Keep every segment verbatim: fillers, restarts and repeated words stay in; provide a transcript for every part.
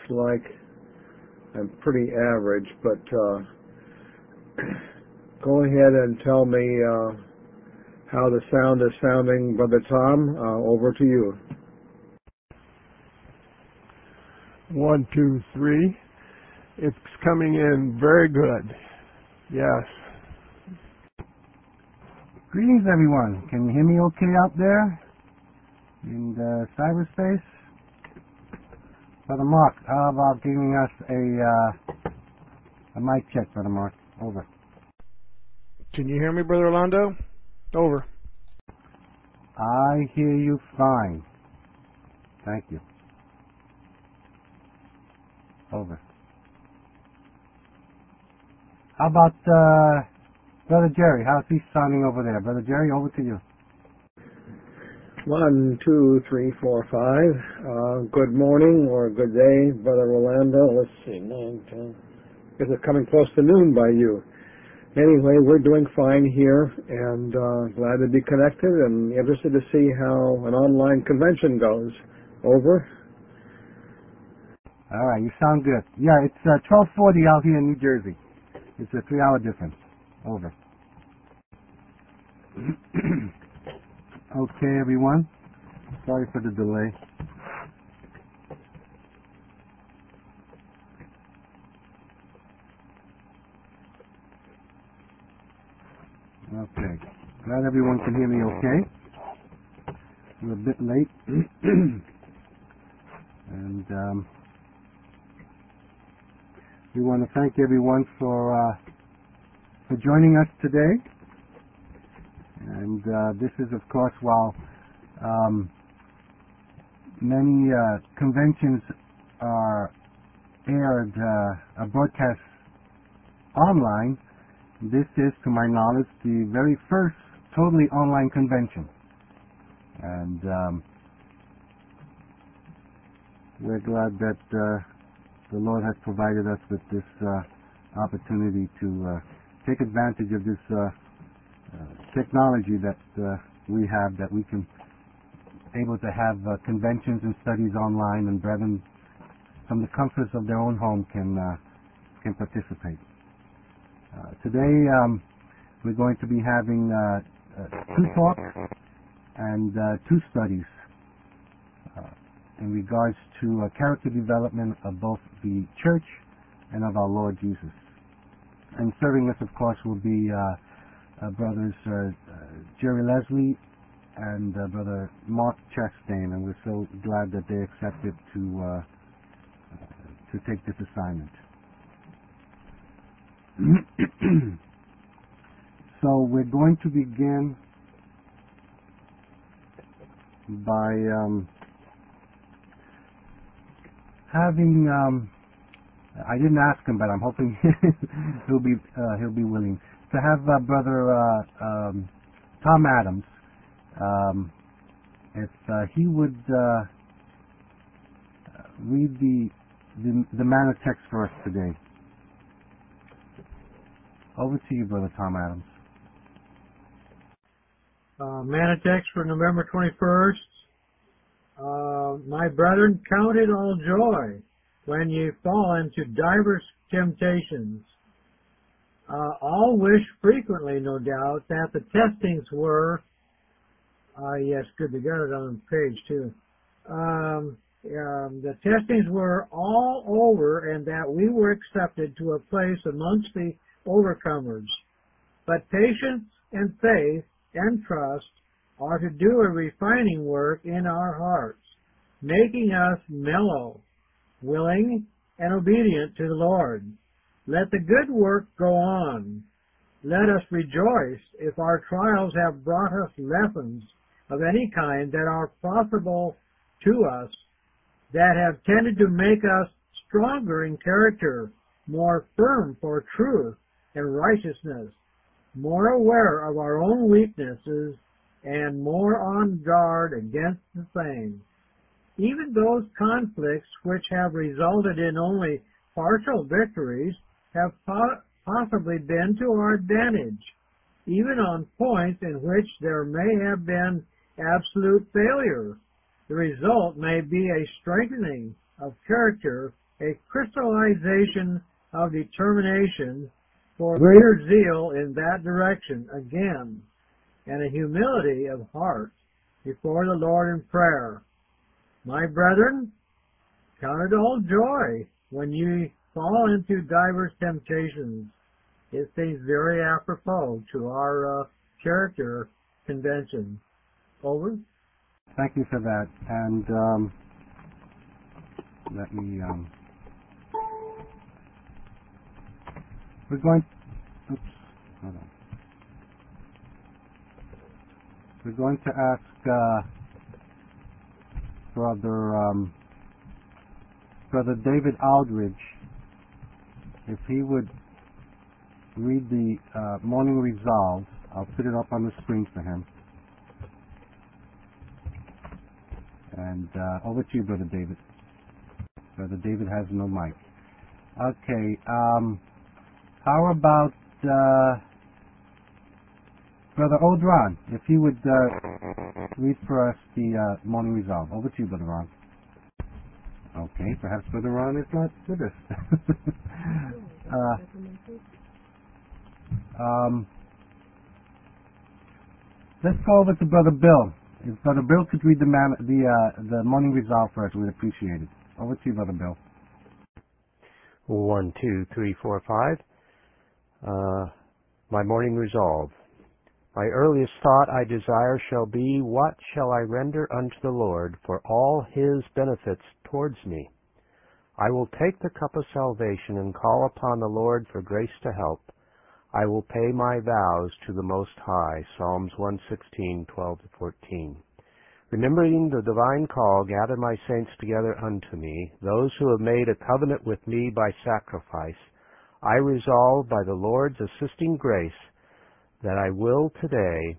like I'm pretty average, but uh, go ahead and tell me uh, how the sound is sounding, Brother Tom. Uh, over to you. One, two, three. It's coming in very good. Yes. Greetings, everyone. Can you hear me okay out there in the cyberspace? Brother Mark, how about giving us a uh, a mic check, Brother Mark? Over. Can you hear me, Brother Orlando? Over. I hear you fine. Thank you. Over. How about uh, Brother Jerry? How's he sounding over there? Brother Jerry, over to you. One, two, three, four, five. Uh, good morning or good day, Brother Orlando. Let's see, nine, ten. Is it coming close to noon by you? Anyway, we're doing fine here, and uh, glad to be connected and interested to see how an online convention goes. Over. All right, you sound good. Yeah, it's uh, twelve forty out here in New Jersey. It's a three-hour difference. Over. Okay, everyone. Sorry for the delay. Okay. Glad everyone can hear me okay. We're a bit late. and um, we want to thank everyone for uh, for joining us today. And uh, this is, of course, while um, many uh, conventions are aired, uh, are broadcast online, this is, to my knowledge, the very first totally online convention. And um, we're glad that uh, the Lord has provided us with this uh, opportunity to uh, take advantage of this uh, uh, technology that uh, we have, that we can able to have uh, conventions and studies online, and brethren from the comforts of their own home can uh, can participate. Uh, today um, we're going to be having uh, uh, two talks and uh, two studies uh, in regards to uh, character development of both the church and of our Lord Jesus. And serving us, of course, will be uh, uh, brothers uh, uh, Jerry Leslie and uh, Brother Mark Chastain, and we're so glad that they accepted to uh, to take this assignment. So we're going to begin by um, having. Um, I didn't ask him, but I'm hoping he'll be uh, he'll be willing to have uh, Brother uh, um, Tom Adams. Um, if uh, he would uh, read the, the the manna text for us today. Over to you, Brother Tom Adams. Uh, manna text for November twenty-first. Uh, my brethren, count it all joy when ye fall into divers temptations. Uh, all wish frequently, no doubt, that the testings were, uh, yes, good, they got it on page two. Um, um, the testings were all over, and that we were accepted to a place amongst the overcomers. But patience and faith and trust are to do a refining work in our hearts, making us mellow, willing, and obedient to the Lord. Let the good work go on. Let us rejoice if our trials have brought us lessons of any kind that are profitable to us, that have tended to make us stronger in character, more firm for truth and righteousness, more aware of our own weaknesses, and more on guard against the same. Even those conflicts which have resulted in only partial victories have po- possibly been to our advantage, even on points in which there may have been absolute failure. The result may be a strengthening of character a crystallization of determination for greater zeal in that direction again, and a humility of heart before the Lord in prayer. My brethren, count it all joy when ye fall into divers temptations. It seems very apropos to our uh, character convention. Over. Thank you for that. And um, let me. Um, we're going. Oops. Hold on. We're going to ask uh, Brother um, Brother David Aldridge if he would read the uh, morning resolve. I'll put it up on the screen for him. And uh, over to you, Brother David. Brother David has no mic. Okay. Um, how about uh, Brother Odron, if you would uh, read for us the uh, morning resolve. Over to you, Brother Ron. Okay, perhaps Brother Ron is not with us. uh, um, let's go over to Brother Bill. If Brother Bill could read the man, the uh, the morning resolve for us, we'd appreciate it. Over to you, Brother Bill. One, two, three, four, five. Uh, my morning resolve. My earliest thought I desire shall be, what shall I render unto the Lord for all his benefits towards me? I will take the cup of salvation and call upon the Lord for grace to help. I will pay my vows to the Most High. Psalms one sixteen, twelve to fourteen. Remembering the divine call, gather my saints together unto me, those who have made a covenant with me by sacrifice. I resolve by the Lord's assisting grace that I will today,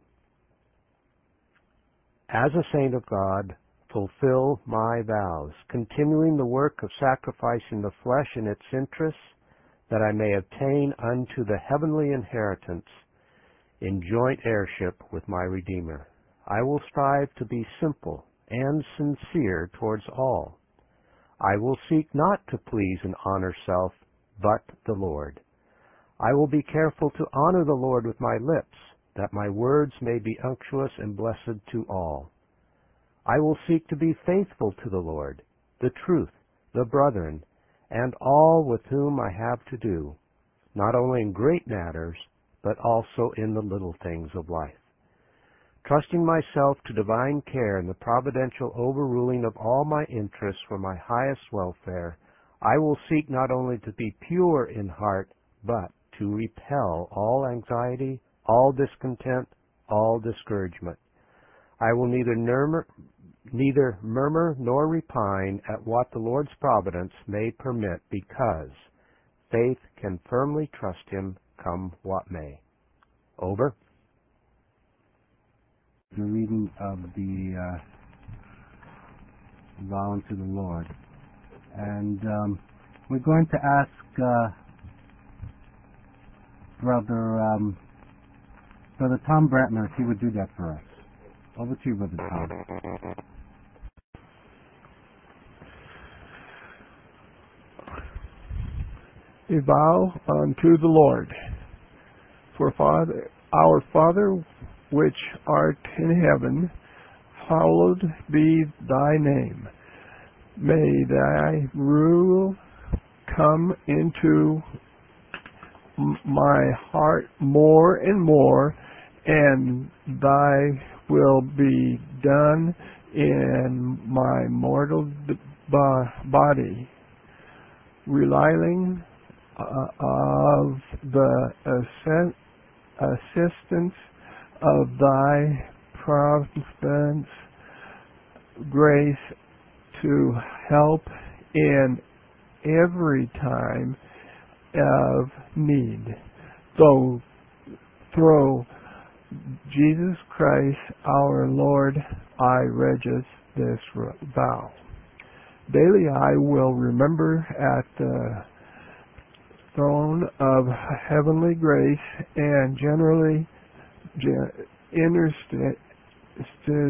as a saint of God, fulfill my vows, continuing the work of sacrificing the flesh in its interests, that I may obtain unto the heavenly inheritance in joint heirship with my Redeemer. I will strive to be simple and sincere towards all. I will seek not to please and honor self, but the Lord. I will be careful to honor the Lord with my lips, that my words may be unctuous and blessed to all. I will seek to be faithful to the Lord, the truth, the brethren, and all with whom I have to do, not only in great matters, but also in the little things of life. Trusting myself to divine care and the providential overruling of all my interests for my highest welfare, I will seek not only to be pure in heart, but to repel all anxiety, all discontent, all discouragement. I will neither murmur, neither murmur nor repine at what the Lord's providence may permit, because faith can firmly trust him, come what may. Over. The reading of the uh, vow unto the Lord. And um, we're going to ask uh, Brother um, Brother Tom Brantner if he would do that for us. Over to you, Brother Tom. A vow unto the Lord. For Father, our Father, which art in heaven, hallowed be thy name. May thy rule come into my heart more and more, and thy will be done in my mortal body, relying uh, of the ascent, assistance of thy providence, grace to help in every time of need. Though through Jesus Christ our Lord, I regis this vow. Daily I will remember at the throne of heavenly grace and generally interstices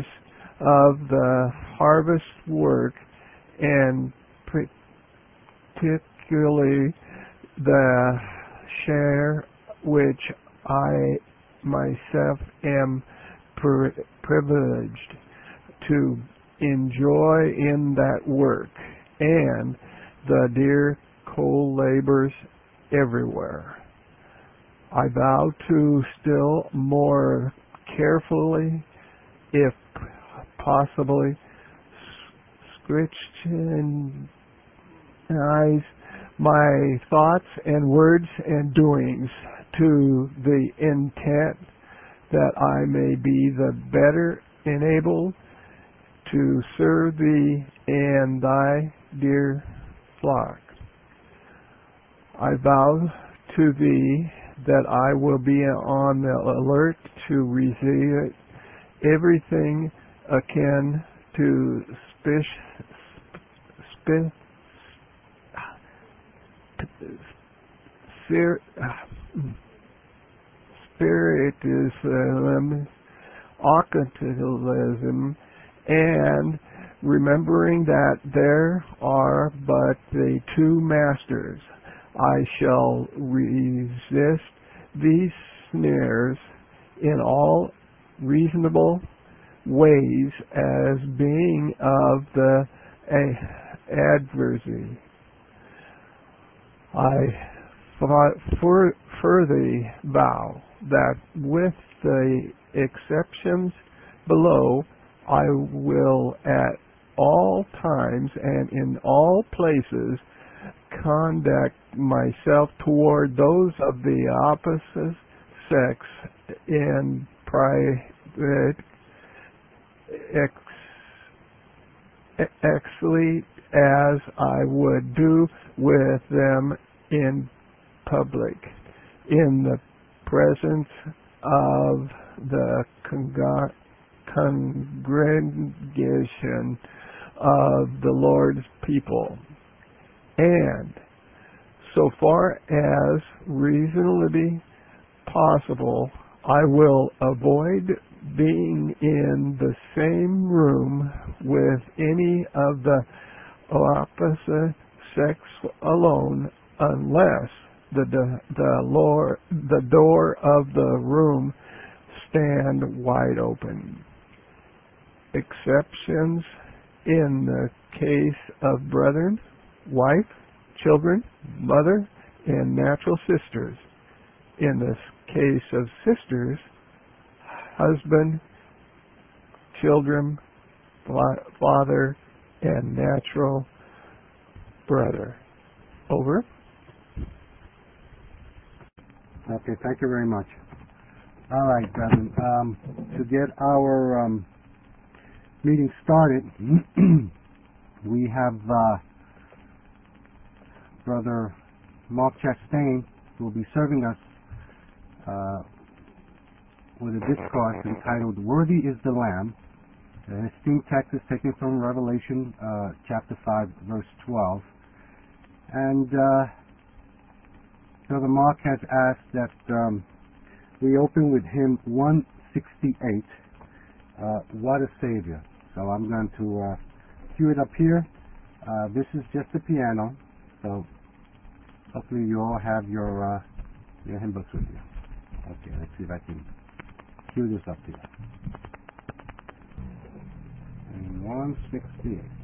of the harvest work and pre- particularly the share which I myself am pri- privileged to enjoy in that work, and the dear co-laborers everywhere. I vow to still more carefully, if possibly, scrutinize my thoughts and words and doings to the intent that I may be the better enabled to serve thee and thy dear flock. I vow to thee that I will be on the alert to receive everything akin to spish, spi, spir, spiritism, occultism, and remembering that there are but the two masters. I shall resist these snares in all reasonable ways as being of the adversary. I for, further vow that with the exceptions below, I will at all times and in all places conduct myself toward those of the opposite sex in private ex, excellently as I would do with them in public, in the presence of the congregation congregation of the Lord's people, and so far as reasonably possible, I will avoid being in the same room with any of the opposite sex alone, unless the the, the, Lord, the door of the room stand wide open. Exceptions in the case of brethren, wife, children, mother, and natural sisters. In the case of sisters, husband, children, father, and natural brother. Over. Okay, thank you very much. All right, brethren. Um, to get our um, meeting started, we have uh, Brother Mark Chastain, who will be serving us uh, with a discourse entitled "Worthy is the Lamb." Uh, his theme text is taken from Revelation uh, chapter five, verse twelve. And uh, Brother Mark has asked that um, we open with hymn one sixty-eight, uh, What a Savior. So I'm going to uh, cue it up here. Uh, this is just a piano, so hopefully you all have your, uh, your hymn books with you. Okay, let's see if I can cue this up here. And one sixty-eight.